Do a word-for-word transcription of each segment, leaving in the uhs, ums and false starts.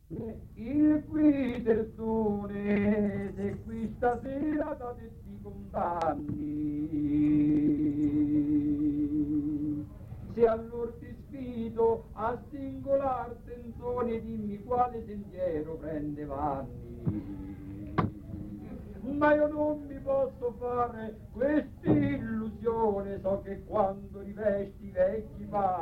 Il qui terzone, se qui stasera da detti condanni, se allora ti sfido a singolar tenzone, dimmi quale sentiero prende vanni. Ma io non mi posso fare quest'illusione, so che quando rivesti i vecchi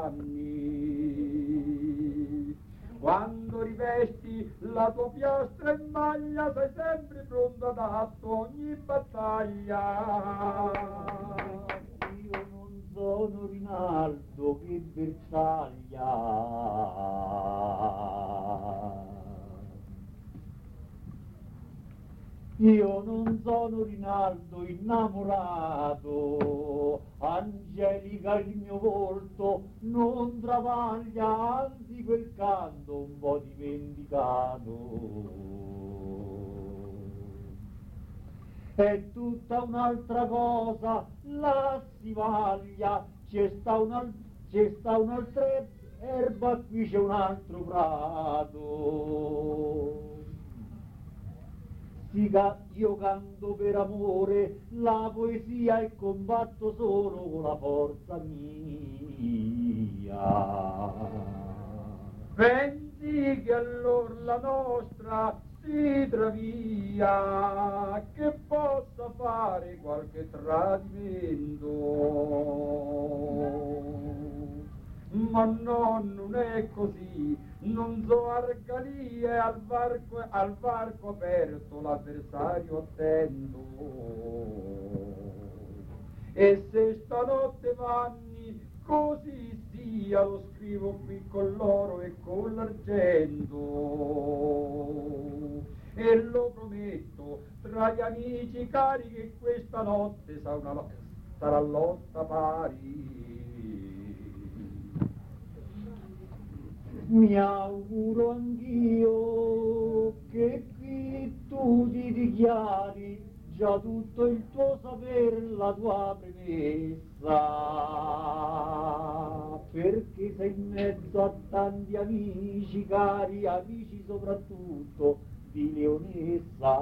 panni, quando rivesti la tua piastra in maglia, sei sempre pronto ad atto ogni battaglia. Io non sono Rinaldo che bersaglia. Io non sono Rinaldo innamorato, Angelica il mio volto non travaglia, anzi quel canto un po' dimenticato. È tutta un'altra cosa, la sivaglia, c'è sta un'altra c'è sta un'altra erba, qui c'è un altro prato. Io canto per amore la poesia e combatto solo con la forza mia. Pensi che allora la nostra si travia, che possa fare qualche tradimento? Ma no, non è così, non so arcalie, al varco, al varco aperto l'avversario attendo. E se stanotte vanni così sia, lo scrivo qui con l'oro e con l'argento. E lo prometto tra gli amici cari che questa notte sarà, una, sarà lotta pari. Mi auguro anch'io che qui tu ti dichiari già tutto il tuo saper, la tua premessa, perché sei in mezzo a tanti amici, cari amici soprattutto di Leonessa.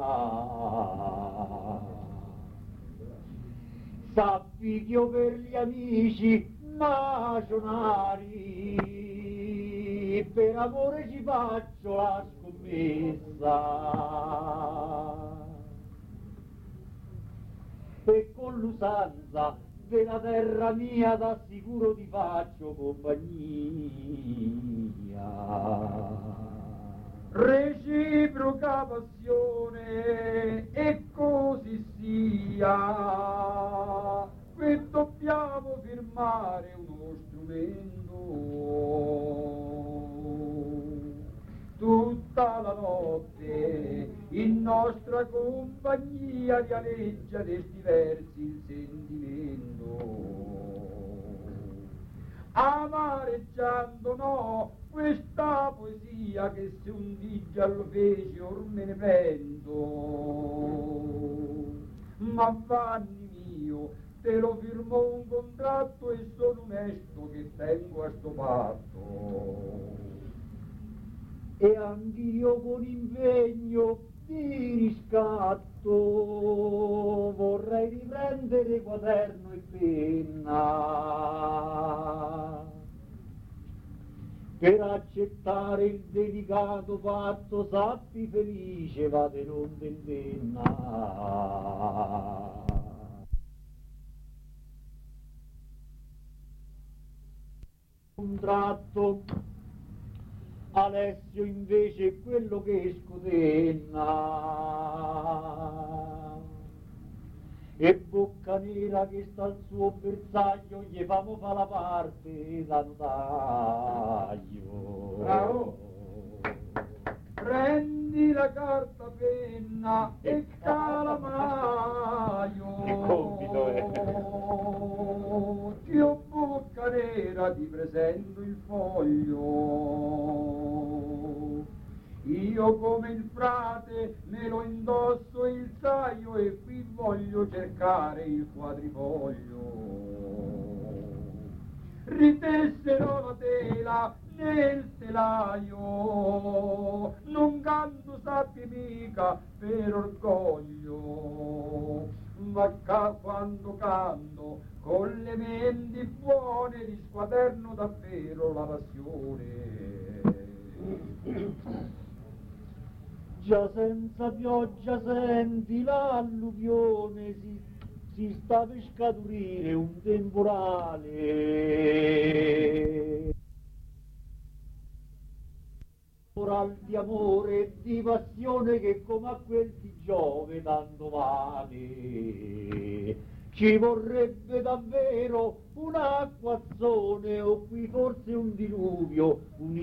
Sappi che io per gli amici macionari per amore ci faccio la scommessa, e con l'usanza della terra mia t'assicuro ti faccio compagnia. Reciproca passione e così sia, qui dobbiamo firmare uno strumento. Tutta la notte in nostra compagnia dialeggia desti versi il sentimento. Amareggiando no, questa poesia che se un dì già lo feci or me ne pento. Ma Vanni mio, te lo firmo un contratto e sono onesto che tengo a sto patto. E anch'io con impegno di riscatto vorrei riprendere quaderno e penna per accettare il delicato patto. Sappi felice, vade non tendenna. Contratto Alessio invece è quello che scotenna, e Boccanera che sta al suo bersaglio gli famo fa la parte da notaio. Bravo! Prendi la carta penna e, e calamaio. Che compito è? Io Boccanera ti presento il foglio. Io come il frate me lo indosso il saio e qui voglio cercare il quadrifoglio. Ritesserò la tela nel telaio, non canto sappi mica per orgoglio, ma ca- quando canto con le menti buone risquaderno davvero la passione. Già senza pioggia senti l'alluvione, si, si sta per scaturire un temporale. Moral di amore e di passione che come a quel di Giove tanto vale. Ci vorrebbe davvero un acquazzone o qui forse un diluvio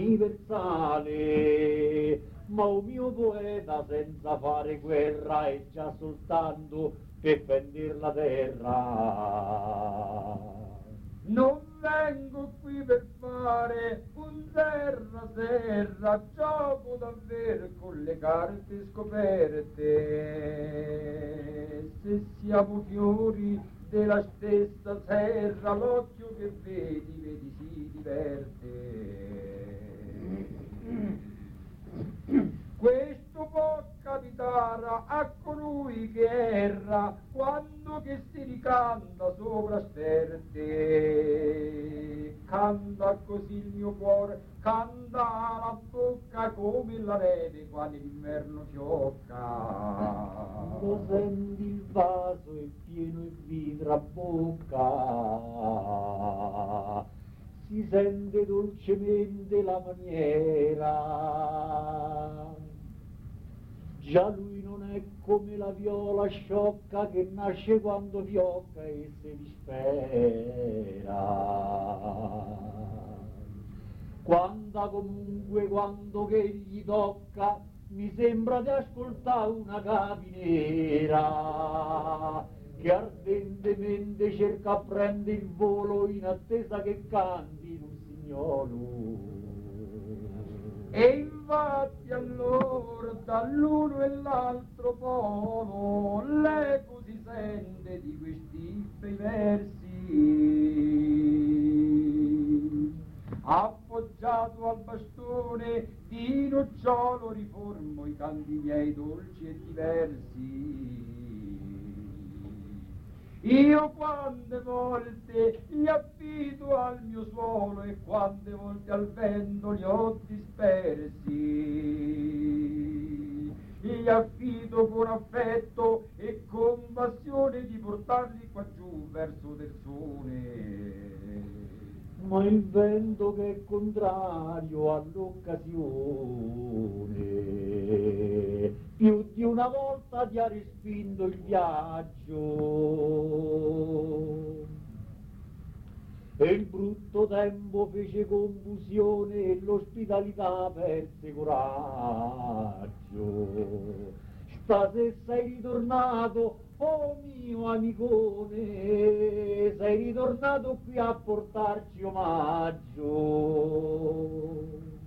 universale. Ma un mio poeta senza fare guerra è già soltanto per fender la terra. Non vengo qui per fare un terra-terra, gioco davvero con le carte scoperte. Se siamo fiori della stessa serra, l'occhio che vedi, vedi si diverte. Questo può capitare a colui che erra quando che si ricanta sopra sterte. Canta così il mio cuore, canta la bocca come la rete quando l'inverno fiocca. Lo senti il vaso è pieno e vidra bocca, si sente dolcemente la maniera. Già lui non è come la viola sciocca che nasce quando fiocca e si dispera. Quando comunque, quando che gli tocca, mi sembra di ascoltare una capinera che ardentemente cerca a prendere il volo in attesa che canti un signolo. E infatti allora dall'uno e l'altro polo l'eco si sente di questi bei versi. Appoggiato al bastone di nocciolo riformo i canti miei dolci e diversi. Io quante volte li affido al mio suolo e quante volte al vento li ho dispersi. Li affido con affetto e con passione di portarli qua giù verso del sole. Ma il vento che è contrario all'occasione più di una volta ti ha respinto il viaggio e il brutto tempo fece confusione e l'ospitalità perse coraggio. Stasera sei ritornato, oh mio amicone, sei ritornato qui a portarci omaggio.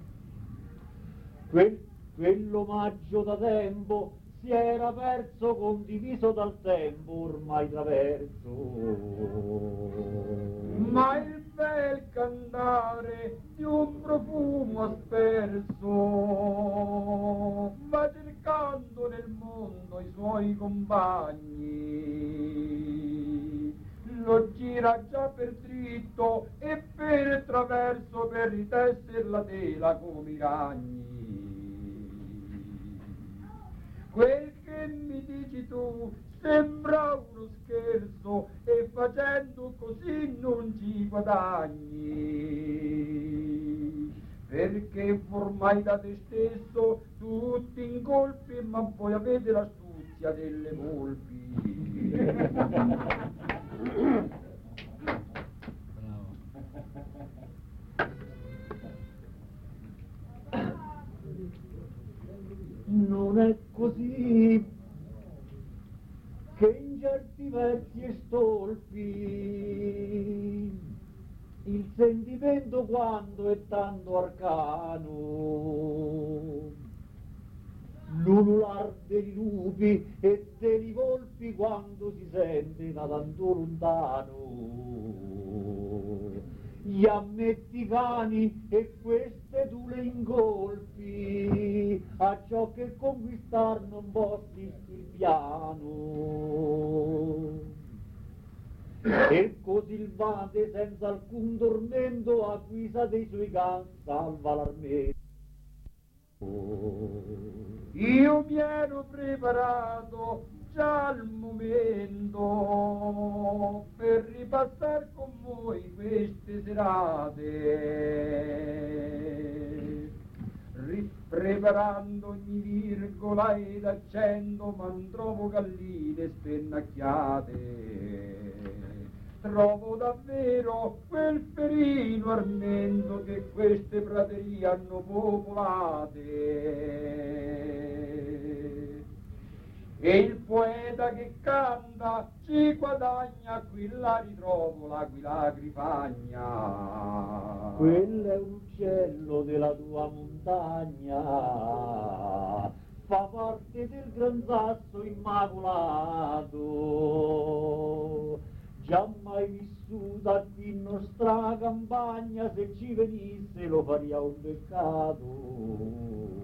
Quel, quell'omaggio da tempo si era perso, condiviso dal tempo ormai traverso. Ma il bel cantare di un profumo asperso va cercando nel mondo i suoi compagni, lo gira già per dritto e per traverso per ritesser la tela come i ragni. Quel che mi dici tu sembra uno scherzo e facendo così non ci guadagni, perché ormai da te stesso tutti incolpi ma poi avete l'astuzia delle volpi. Non è così che in certi versi e stolpi il sentimento quando è tanto arcano, l'ulular dei lupi e dei volpi quando si sente da tanto lontano, gli ammetticani e questo che tu le ingolfi a ciò che conquistar non posti il piano. E così il vate senza alcun tormento a guisa dei suoi can salva l'armento. Io mi ero preparato già al momento per ripassare con voi queste serate, Ri- preparando ogni virgola ed accento, ma non trovo galline spennacchiate. Trovo davvero quel perino armento che queste praterie hanno popolate. E il poeta che canta ci guadagna, qui la ritrovo l'aquila grifagna. Quello è un uccello della tua montagna, fa parte del gran sasso immacolato. Già mai vissuta qui in nostra campagna, se ci venisse lo faria un peccato.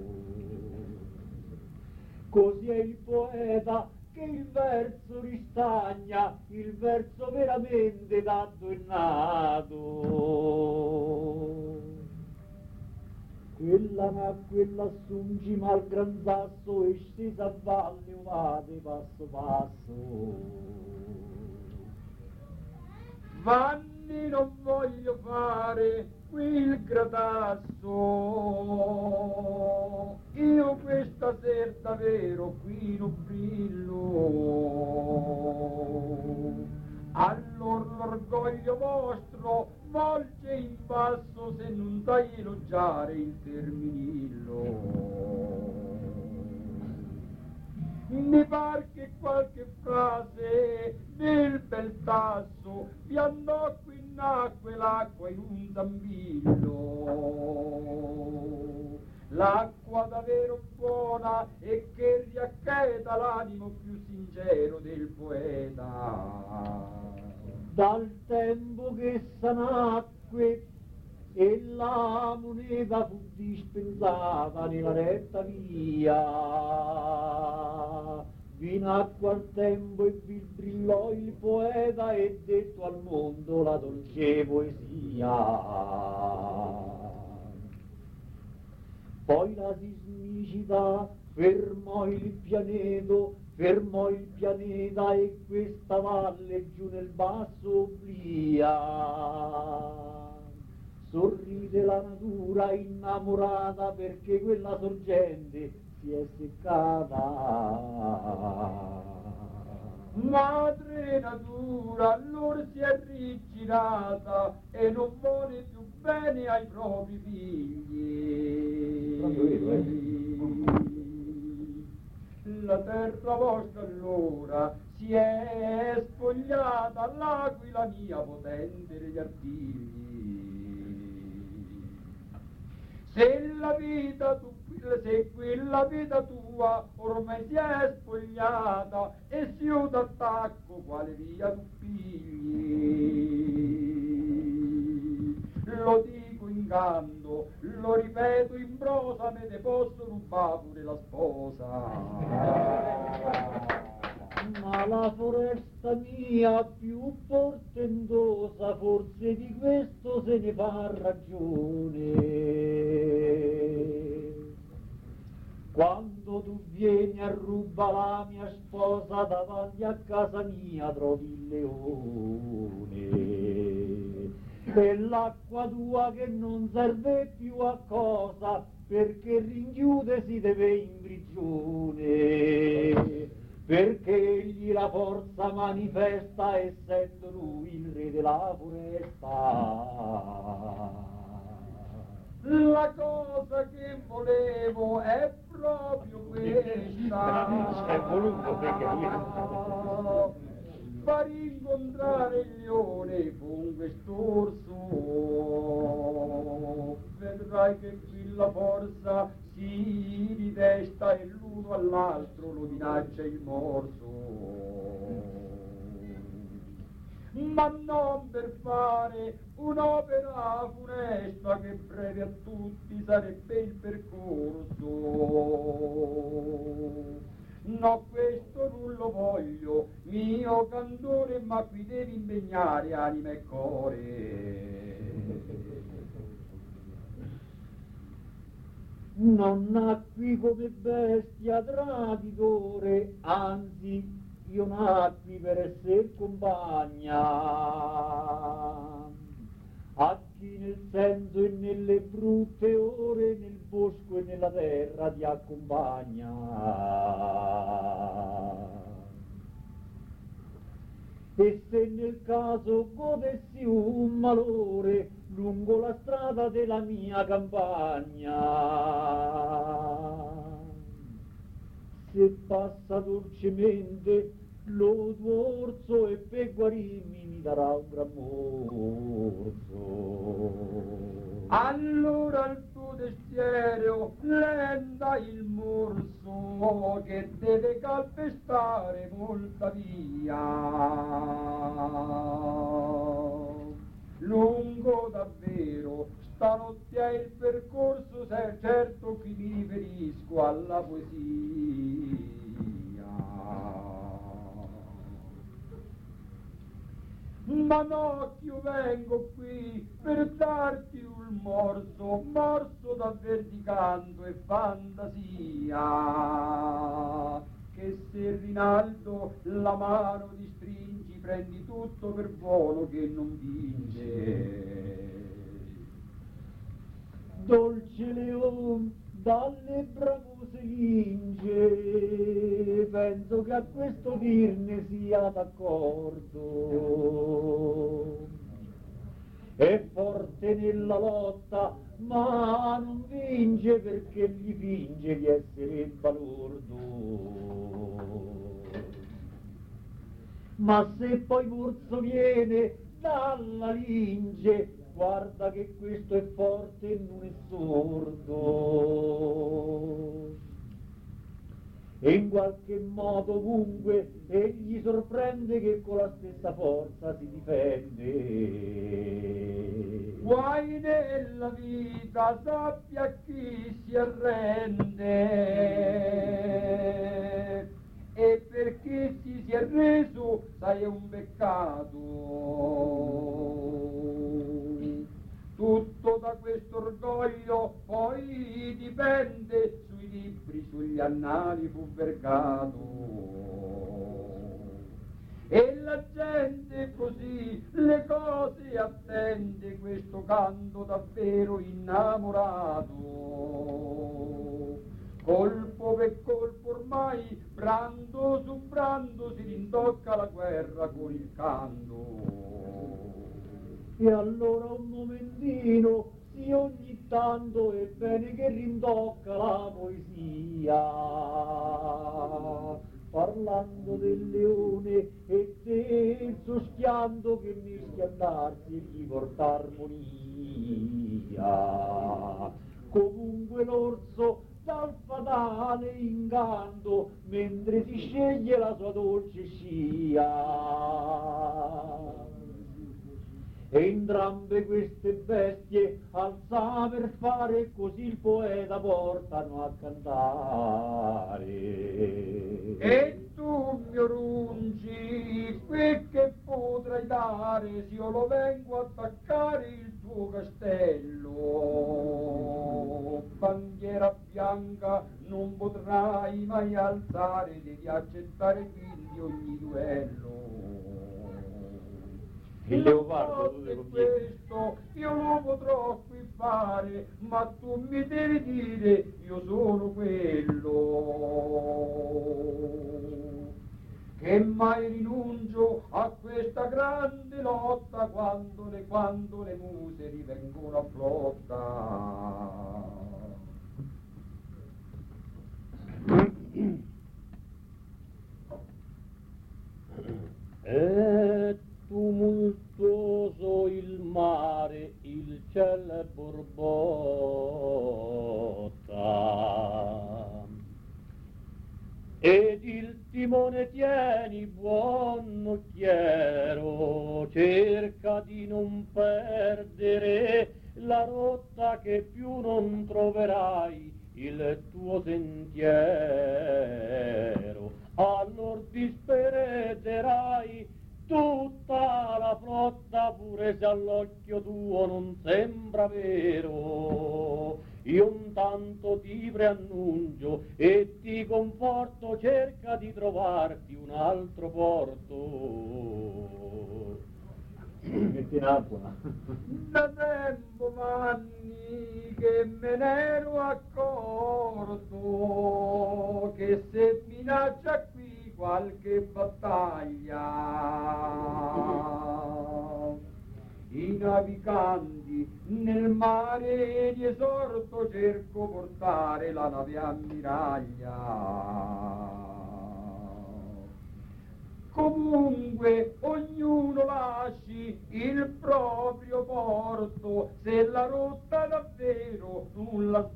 Così è il poeta che il verso ristagna, il verso veramente dato e nato. Quella nacque lassù in cima al gran sasso e scesa a valle ovate passo passo. Vanni non voglio fare qui il gradasso, io questa sera davvero qui non brillo. Allora l'orgoglio vostro volge in basso se non dai elogiare il terminillo. Mi par che qualche frase nel bel tasso vi andò qui nacque l'acqua in un zambillo. L'acqua davvero buona e che riaccheta l'animo più sincero del poeta. Dal tempo che essa nacque e la moneta fu dispensata nella retta via, vi nacque al tempo e vi brillò il poeta e detto al mondo la dolce poesia. Poi la sismicità fermò il pianeto, fermò il pianeta e questa valle giù nel basso obblia. Sorride la natura innamorata perché quella sorgente si è seccata. Madre natura allora si è rigirata e non vuole più bene ai propri figli. La terra vostra allora si è spogliata, l'aquila mia potente degli artigli. Se la vita tu, se quella vita tua ormai si è spogliata e si io t'attacco quale via tu pigli. Lo dico in canto, lo ripeto in prosa, me ne posso rubare pure la sposa. Ma la foresta mia più portentosa, forse di questo se ne fa ragione. Quando tu vieni a ruba la mia sposa, davanti a casa mia trovi il leone. E l'acqua tua che non serve più a cosa, perché rinchiude si deve in prigione. Perché egli la forza manifesta, essendo lui il re della foresta. La cosa che volevo è proprio questa. È voluto perché far incontrare il leone con quest'orso. Vedrai che qui la forza si ridesta e l'uno all'altro lo minaccia il morso. ma non per fare un'opera funesta che breve a tutti sarebbe il percorso. No, questo non lo voglio, mio candore, ma qui devi impegnare anima e core. Non nacqui come bestia traditore, anzi io nacqui per essere compagna a chi nel senso e nelle brutte ore nel bosco e nella terra ti accompagna. E se nel caso godessi un malore lungo la strada della mia campagna, se passa dolcemente lo tuo orso e per guarirmi mi darà un gran morso. Allora il tuo desiderio lenda il morso che deve calpestare molta via. Lungo davvero stanotte è il percorso, se certo qui mi riferisco alla poesia. Ma no, io vengo qui per darti un morso, morso davvero di canto e fantasia, che se Rinaldo la mano ti stringi, prendi tutto per buono che non vince. Dolce leon dalle bravose linge, penso che a questo dirne sia d'accordo. È forte nella lotta, ma non vince perché gli finge di essere balordo. Ma se poi morso viene dalla linge, guarda che questo è forte e non è sordo. E in qualche modo ovunque egli sorprende che con la stessa forza si difende. Guai nella vita sappia chi si arrende, e per chi si si è reso sai è un peccato. Tutto da questo orgoglio poi dipende, sui libri, sugli annali fu vergato. E la gente così le cose attende, questo canto davvero innamorato. Colpo per colpo ormai, brando su brando, si rintocca la guerra con il canto. E allora un momentino, sì ogni tanto, è bene che rintocca la poesia, parlando del leone e del suo schianto che nel schiantarsi gli porta armonia. Comunque l'orso dal fatale inganto, mentre si sceglie la sua dolce scia. E entrambe queste bestie al saper fare così il poeta portano a cantare. E tu mio rungi, quel che potrai dare, se io lo vengo a attaccare il tuo castello. Bandiera bianca non potrai mai alzare, devi accettare quindi ogni duello. Il leopardo tu e questo io lo potrò qui fare, ma tu mi devi dire io sono quello che mai rinuncio a questa grande lotta quando le, quando le muse divengono a flotta. È tumultuoso il mare, il cielo borbotta, ed il Simone, tieni buon occhiero, cerca di non perdere la rotta che più non troverai il tuo sentiero. Allora dispereterai tutta la flotta, pure se all'occhio tuo non sembra vero. Io intanto ti preannuncio e ti conforto, cerca di trovarti un altro porto. Metti in acqua. Da tempo anni che me ne ero accorto che se minaccia qui qualche battaglia i naviganti nel mare di esorto cerco portare la nave ammiraglia. Comunque ognuno lasci il proprio porto, se la rotta davvero nulla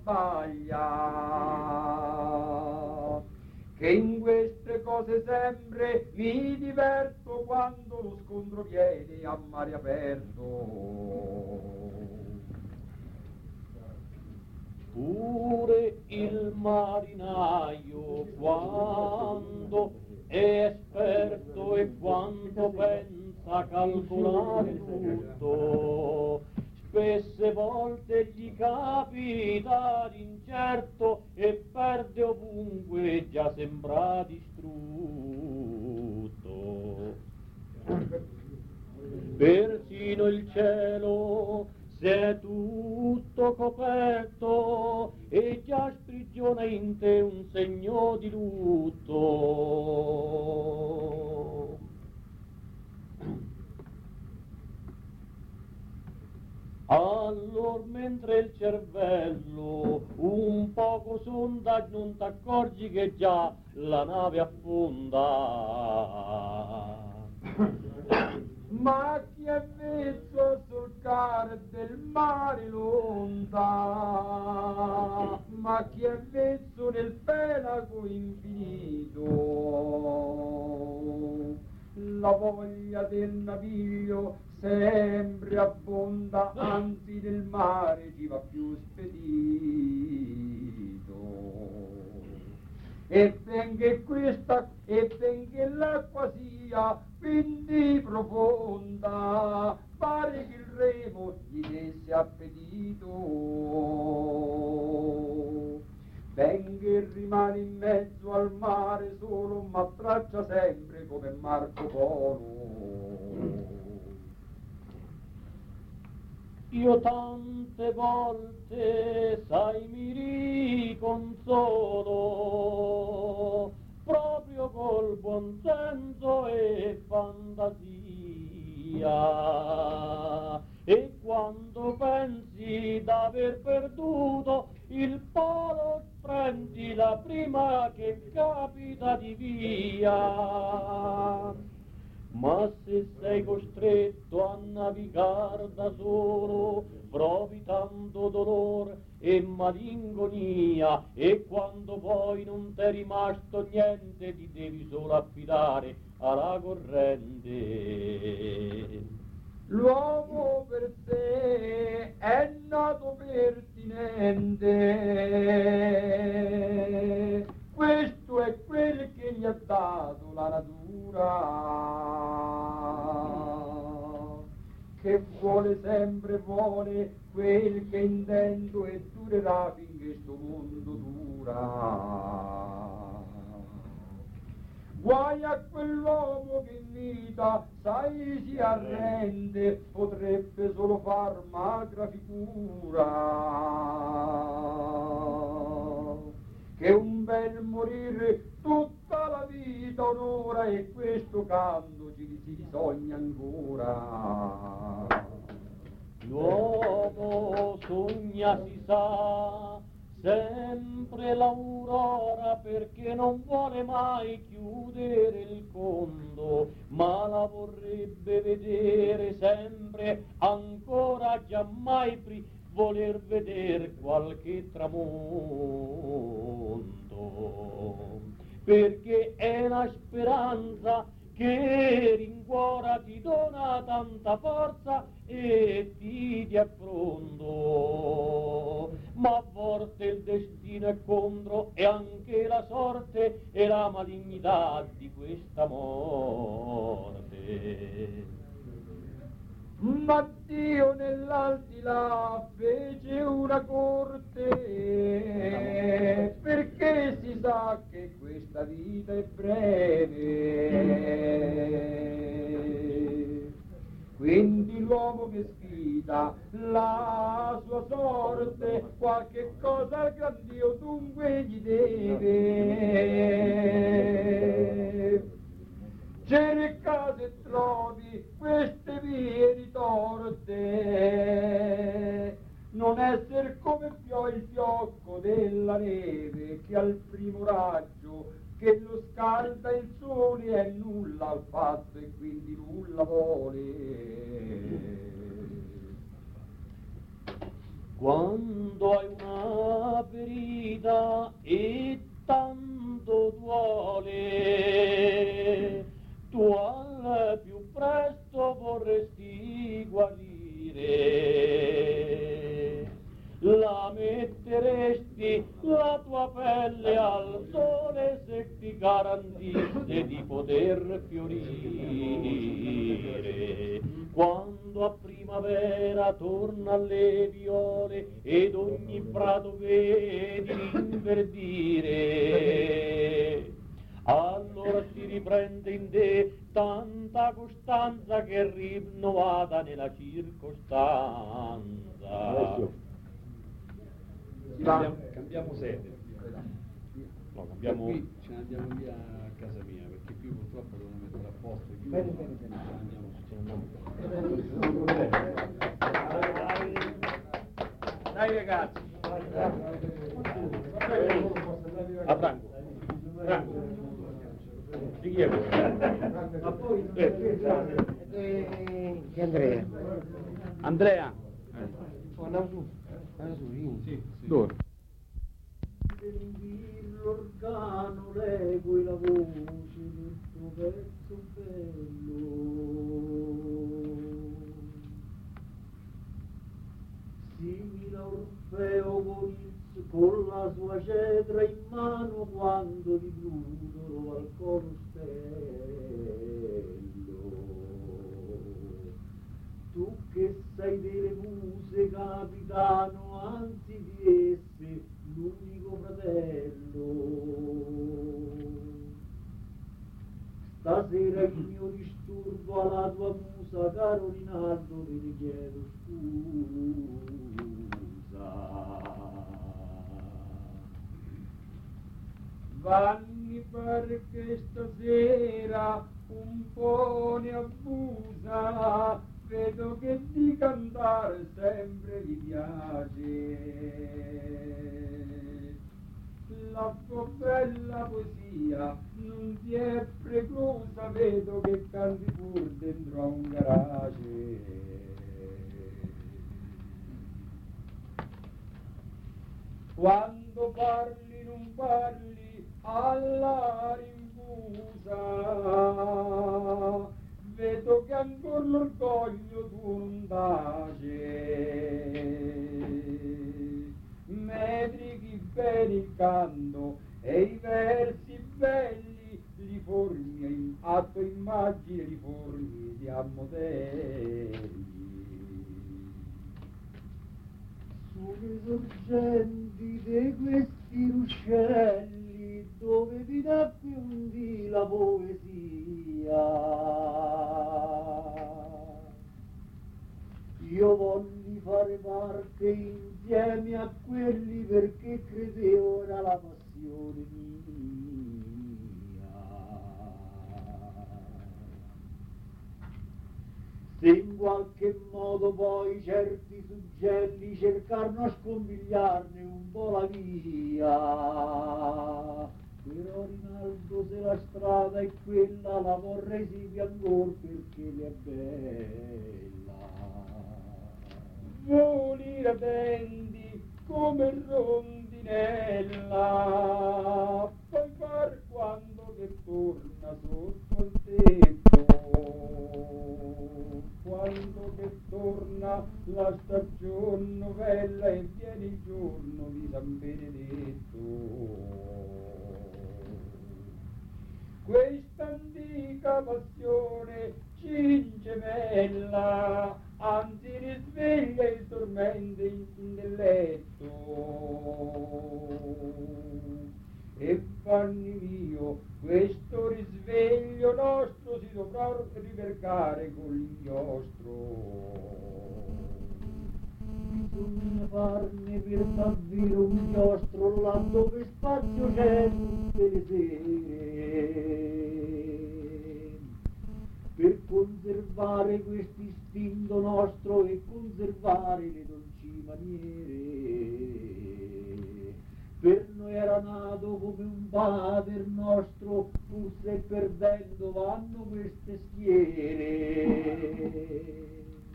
sbaglia. Che in queste cose sempre mi diverto quando lo scontro viene a mare aperto. Pure il marinaio quando è esperto e quando pensa calcolare tutto, spesse volte gli capita l'incerto e perde ovunque, già sembra distrutto. Persino il cielo se è tutto coperto e già sprigiona in te un segno di lutto. Allor mentre il cervello un poco sonda non t'accorgi che già la nave affonda. Ma chi è vezzo sul car del mare l'onda, ma chi è vezzo nel pelago infinito, la voglia del naviglio sempre abbonda, anzi del mare ci va più spedito. E benché questa, e benché l'acqua sia quindi profonda, pare che il remo gli desse appetito. Benché rimane in mezzo al mare solo, ma traccia sempre come Marco Polo. Io tante volte, sai, mi riconsolo, proprio col buon senso e fantasia, e quando pensi d'aver perduto il polo, prendi la prima che capita di via. Ma se sei costretto a navigar da solo, provi tanto dolor e malinconia, e quando poi non t'è rimasto niente, ti devi solo affidare alla corrente. L'uomo per sé è nato pertinente, questo è quel che gli ha dato la natura, che vuole sempre vuole quel che intendo e durerà finché sto mondo dura. Guai a quell'uomo che in vita, sai, si arrende, potrebbe solo far magra figura, che un bel morire tutta la vita onora, e questo canto ci si sogna ancora. L'uomo sogna, si sa, sempre l'aurora, perché non vuole mai chiudere il conto, ma la vorrebbe vedere sempre ancora, giammai pri voler vedere qualche tramonto. perché è la speranza che rincuora ti dona tanta forza e ti ti affronto. Ma a volte il destino è contro e anche la sorte e la malignità di questa morte. Ma Dio nell'aldilà fece una corte, perché si sa che questa vita è breve. Quindi l'uomo che sfida la sua sorte, qualche cosa al gran Dio dunque gli deve. Cerca se trovi queste vie ritorte, non esser come pio il fiocco della neve che al primo raggio che lo scalda il sole è nulla al fatto e quindi nulla vuole. Quando hai una ferita e tanto duole, tu al più presto vorresti guarire, la metteresti la tua pelle al sole se ti garantisse di poter fiorire. Quando a primavera torna alle viole ed ogni prato vedi rinverdire, allora si riprende in te tanta costanza che è rinnovata nella circostanza. Cambiamo, cambiamo sede. No, cambiamo... Qui ce ne andiamo via a casa mia, perché qui purtroppo devono mettere a posto. Bene, bene, bene. Dai ragazzi. A Franco. Franco. Di chi è questo? Ma poi Eh. di Andrea. Andrea. Andiamo su. Andiamo su, sì. Dove? L'organo, l'ego e la voce del tuo pezzo bello. Simile a Orfeo con, il, con la sua cetra in mano quando di Brutolo al coro stello. Tu che sei delle muse capitano, anzi di esse l'unico fratello. Stasera il mio disturbo alla tua musa, caro Rinaldo, te ne chiedo scusa. Vanni perché stasera un po' ne abusa, vedo che di cantare sempre gli piace. La tua bella poesia non ti è preclusa, vedo che canti pur dentro a un garage. Quando parli non parli alla rinfusa, vedo che ancora l'orgoglio tu non tace. Metrichi bene il canto e i versi belli li formi a tua immagine, li formi di ammodelli. Sulle sorgenti di questi ruscelli dove vi dà più un dì la poesia, io volli fare parte insieme a quelli perché credevo era la passione mia. Se in qualche modo poi certi suggelli cercarono a scompigliarne un po' la via, però Rinaldo se la strada è quella la vorrei sì ancora perché le è bella. Voli ardenti come rondinella, poi far quando torna sotto il tetto, quando che torna la stagione novella e viene il giorno di San Benedetto. Questa antica passione ci ingemella, anzi risveglia il tormento del letto. E Fanni mio, questo risveglio nostro si dovrà rivercare con l'inchiostro. Bisogna farne per davvero un inchiostro laddove spazio c'è tutte le sere, per conservare questo istinto nostro e conservare le dolci maniere. Per noi era nato come un pater nostro, pur se perdendo vanno queste schiere.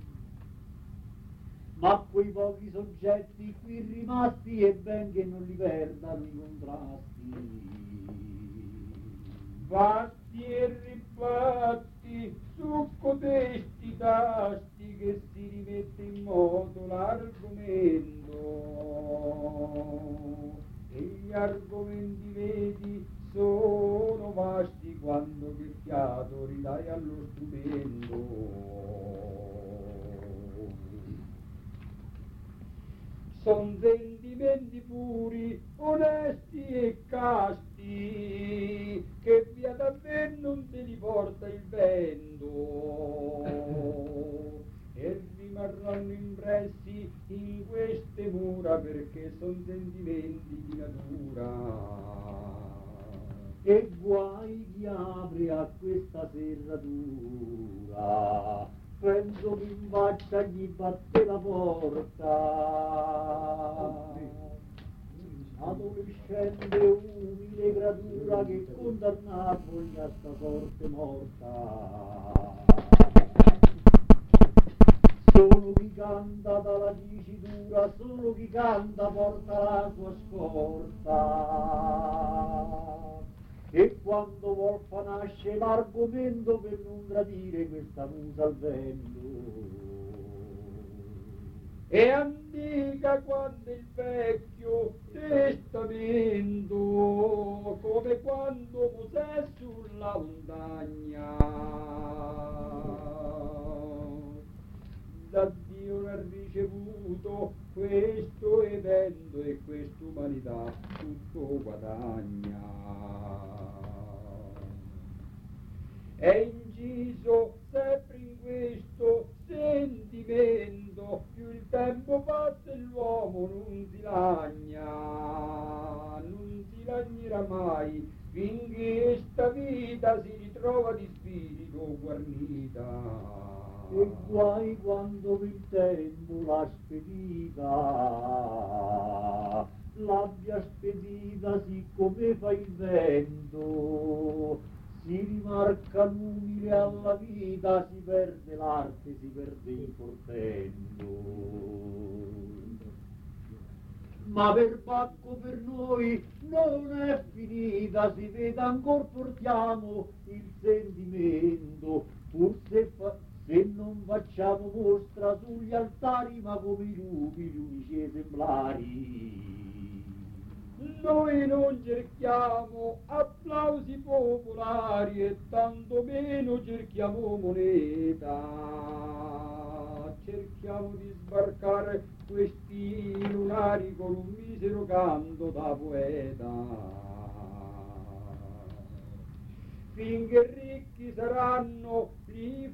Ma quei pochi soggetti qui rimasti è ben che non li perdano i contrasti. Batti e ribatti su cotesti tasti che si rimette in moto l'argomento. E gli argomenti vedi sono vasti quando che fiato ridai allo strumento. Son sentimenti puri, onesti e casti, che via da me non se li porta il vento, e rimarranno impressi in queste mura perché son sentimenti di natura. E guai chi apre a questa serratura, penso che in faccia gli batte la porta. Adolescente umile creatura che condannarvogli a sta sorte morta. Solo chi canta dalla dicitura, solo chi canta porta la sua scorta. E quando vuol fa nasce l'argomento per non gradire questa musa al vento. E antica quando il vecchio testamento, come quando Mosè sulla montagna da Dio ha ricevuto questo evento e quest'umanità tutto guadagna. È inciso sempre in questo sentimento, più il tempo passa e l'uomo non si lagna, non si lagnerà mai, finché sta vita si ritrova di spirito guarnita. E guai quando il tempo l'ha spedita, l'abbia spedita siccome fa il vento. Si rimarca l'umile alla vita, si perde l'arte, si perde il portento. Ma per Bacco per noi non è finita, si vede ancor portiamo il sentimento, pur se, fa, se non facciamo mostra sugli altari, ma come i lupi gli unici esemplari. Noi non cerchiamo applausi popolari e tanto meno cerchiamo moneta, cerchiamo di sbarcare questi lunari con un misero canto da poeta. Finché ricchi saranno gli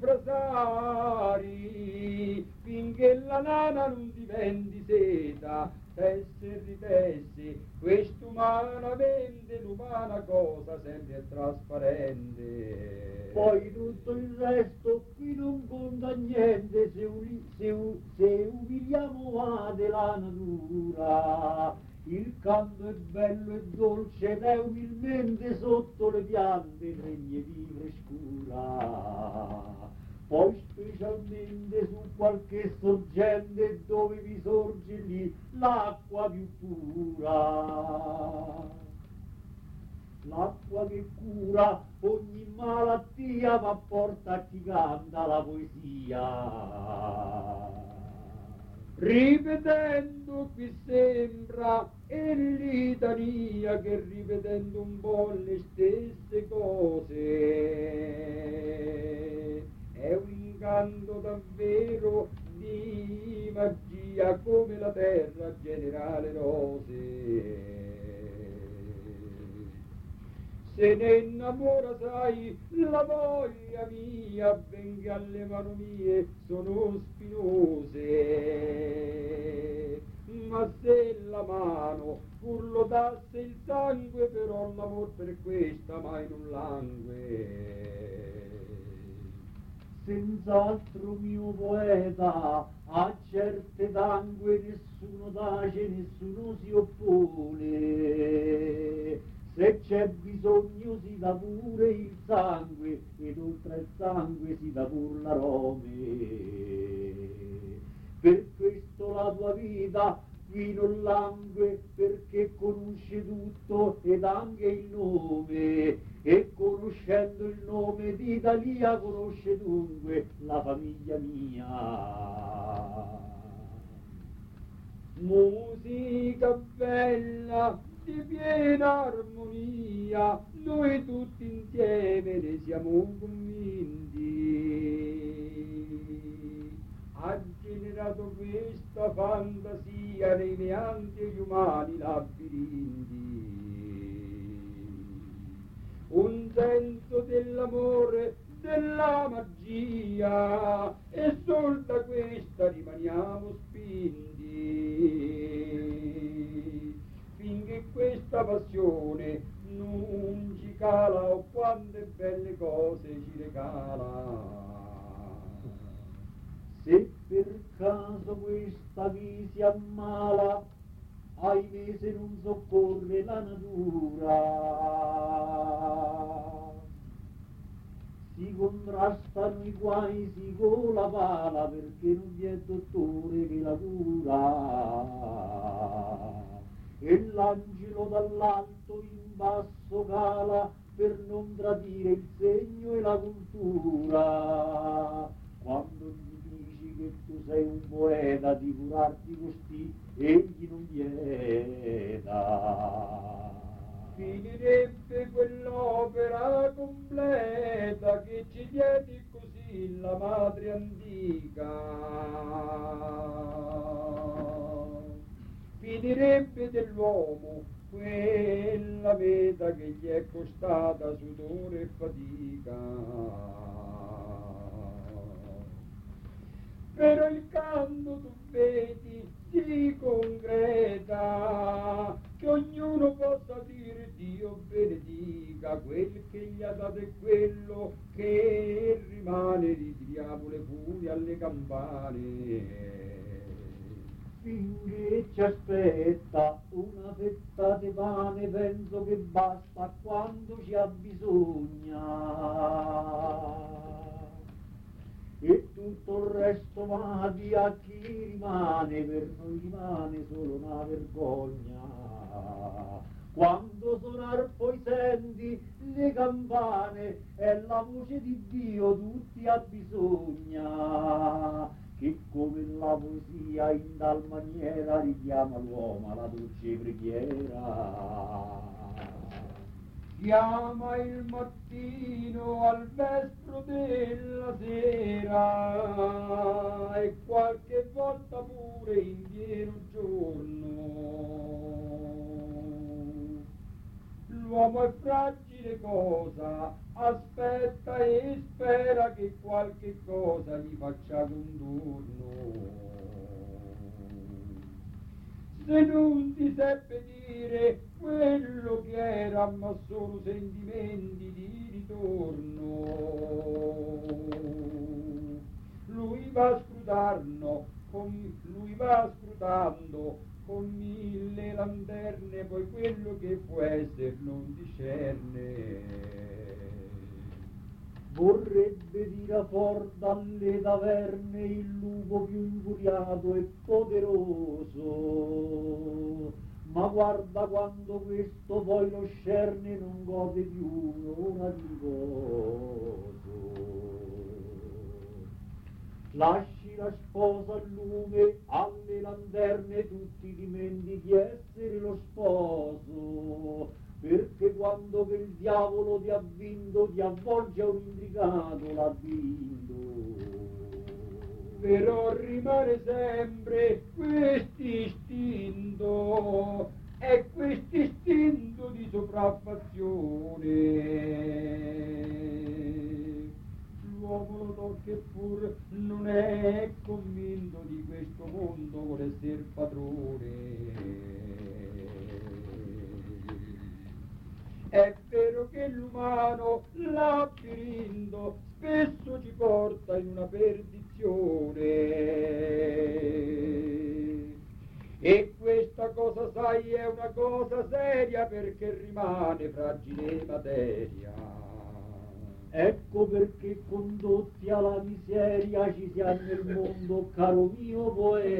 frasari, finché la lana non diventi seta, tesse e ritesse, quest'umana mente, l'umana cosa sempre è trasparente. Poi tutto il resto qui non conta niente, se, uli, se, se umiliamo va della natura. Il canto è bello e dolce ed è umilmente sotto le piante degne di frescura. Poi specialmente su qualche sorgente dove vi sorge lì l'acqua più pura. L'acqua che cura ogni malattia va porta a chi canta la poesia. Ripetendo qui sembra è litania che ripetendo un po' le stesse cose è un incanto davvero di magia come la terra generale rose. Se ne innamora, sai, la voglia mia, benché alle mani mie sono spinose. Ma se la mano pur lo dasse il sangue, però l'amor per questa mai non langue. Senz'altro mio poeta, a certe tangue nessuno tace, nessuno si oppone. Se c'è bisogno si dà pure il sangue, ed oltre al sangue si dà pur l'arome. Per questo la tua vita qui non langue, perché conosce tutto ed anche il nome, e conoscendo il nome d'Italia conosce dunque la famiglia mia. Musica bella di piena armonia, noi tutti insieme ne siamo convinti. Ha generato questa fantasia nei meandri umani labirinti. Un senso dell'amore, della magia, e sol da questa rimaniamo spinti. Finché questa passione non ci cala, o quante belle cose ci regala. Se per caso questa vi si ammala, ahimè se non soccorre la natura. Si contrastano i guai, si con la pala, perché non vi è dottore che la cura. E l'angelo dall'alto in basso cala, per non tradire il segno e la cultura. Quando gli dici che tu sei un poeta, di curarti costì egli non vieta. Finirebbe quell'opera completa che ci diede così la madre antica. Finirebbe dell'uomo quella meta che gli è costata sudore e fatica. Però il canto tu vedi si concreta, che ognuno possa dire Dio benedica, quel che gli ha dato è quello che rimane, ritiriamo le furie alle campane. Finché ci aspetta una fetta di pane, penso che basta quando ci ha bisogna. E tutto il resto va di a chi rimane, per noi rimane solo una vergogna. Quando sonar poi senti le campane, è la voce di Dio, tutti ha bisogna, che come la poesia in tal maniera richiama l'uomo alla dolce preghiera. Chiama il mattino al vespro della sera e qualche volta pure in pieno giorno. L'uomo è fragile cosa, aspetta e spera che qualche cosa gli faccia contorno. Se non ti seppe dire quello che era, ma solo sentimenti di ritorno, lui va scrutando, con, lui va scrutando con mille lanterne, poi quello che può essere non discerne. Vorrebbe dire for dalle taverne il lupo più infuriato e poderoso, ma guarda quando questo poi lo scerne non gode più ora di riposo. Lasci la sposa al lume, alle lanterne tutti dimentichi di essere lo sposo, perché quando che il diavolo ti ha vinto ti avvolge a un intricato l'ha vinto. Però rimane sempre quest'istinto, è quest'istinto di sopraffazione. L'uomo lo tocca eppur non è convinto di questo mondo vuole essere padrone. È vero che l'umano labirinto spesso ci porta in una perdizione. E questa cosa, sai, è una cosa seria perché rimane fragile materia. Ecco perché condotti alla miseria ci sia nel mondo, caro mio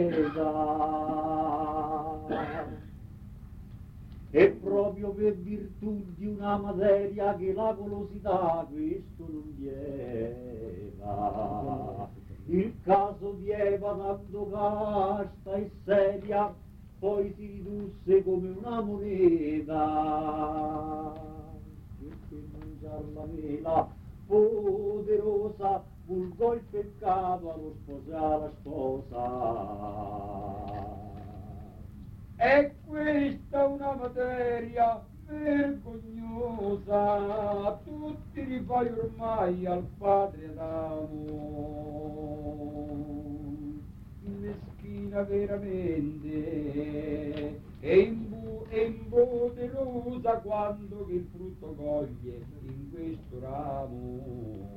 poeta. E proprio per virtù di una materia che la golosità questo non vieta. Il caso di Eva tanto casta e seria, poi si ridusse come una moneta. Perché mangiar la mela poderosa vulgò il peccato allo sposare la sposa. È questa una materia vergognosa, tutti rifai ormai al padre Adamo. Meschina veramente e, imbu- e impoderosa quando che il frutto coglie in questo ramo.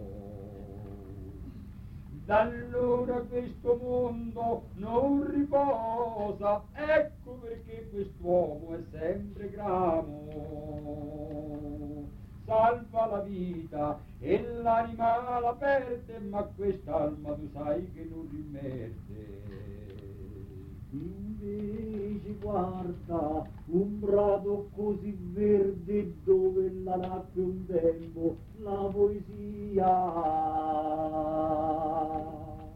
Da allora questo mondo non riposa, ecco perché quest'uomo è sempre gramo. Salva la vita e l'anima la perde, ma quest'alma tu sai che non rimmerde. Invece guarda un prato così verde dove la nacque un tempo la poesia.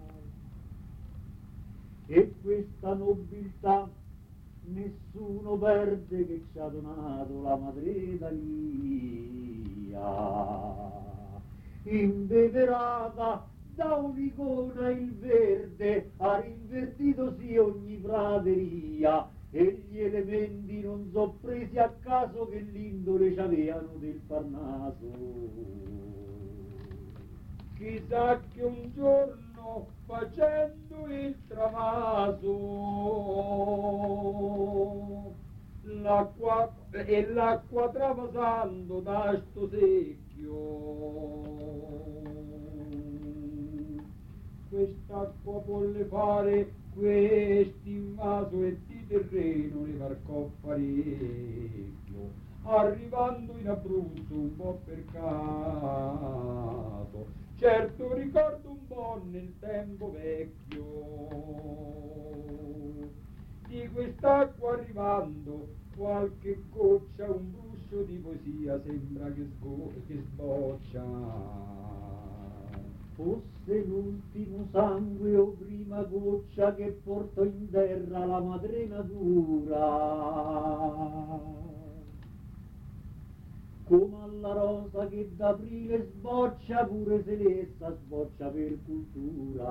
E questa nobiltà nessuno perde che ci ha donato la madre Italia, imbeverata da un'icona il verde ha rinverditosi ogni prateria e gli elementi non so presi a caso che l'indole c'avevano del Parnaso. Chissà che un giorno facendo il travaso l'acqua e l'acqua travasando da sto secchio quest'acqua volle fare quest'invaso e di terreno ne varcò parecchio, arrivando in Abruzzo un po' per caso. Certo ricordo un po' nel tempo vecchio di quest'acqua arrivando qualche goccia, un bruscio di poesia sembra che, sgo- che sboccia. Fosse l'ultimo sangue o prima goccia che portò in terra la madre natura, come alla rosa che d'aprile sboccia pure se l'essa sboccia per cultura.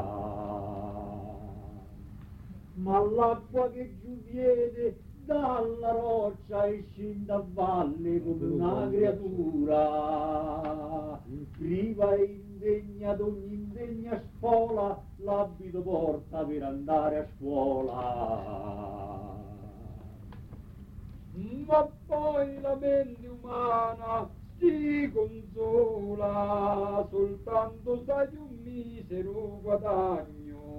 Ma l'acqua che giù viene dalla roccia e scende a valle come una creatura, priva e indegna d'ogni indegna spola, l'abito porta per andare a scuola. Ma poi la mente umana si consola soltanto sai di un misero guadagno.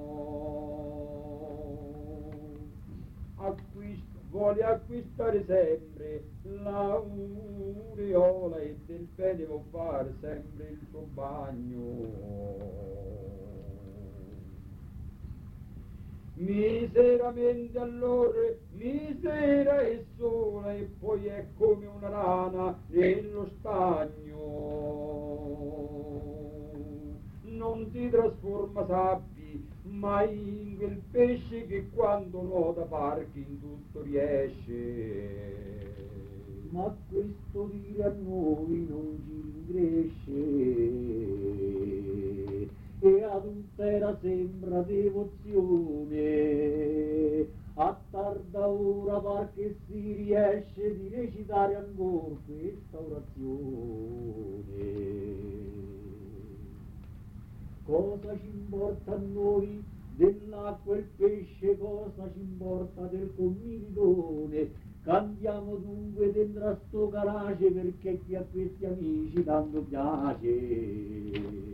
Acquista, vuole acquistare sempre l'aureola e del bene può fare sempre il suo bagno. miseramente allora, misera e sola, e poi è come una rana nello stagno. Non ti trasforma, sappi, mai in quel pesce che quando nuota parchi in tutto riesce. Ma questo dire a noi non ci rincresce, e ad un tera sembra devozione. A tarda ora par che si riesce di recitare ancora questa orazione. Cosa ci importa a noi dell'acqua e il pesce, cosa ci importa del commilitone? Cantiamo dunque dentro a sto carace, perché chi a questi amici tanto piace.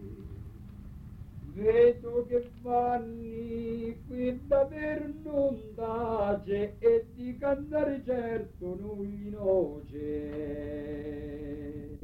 Vedo che Vanni qui d'aver non tace, e di cantare certo non gli noce.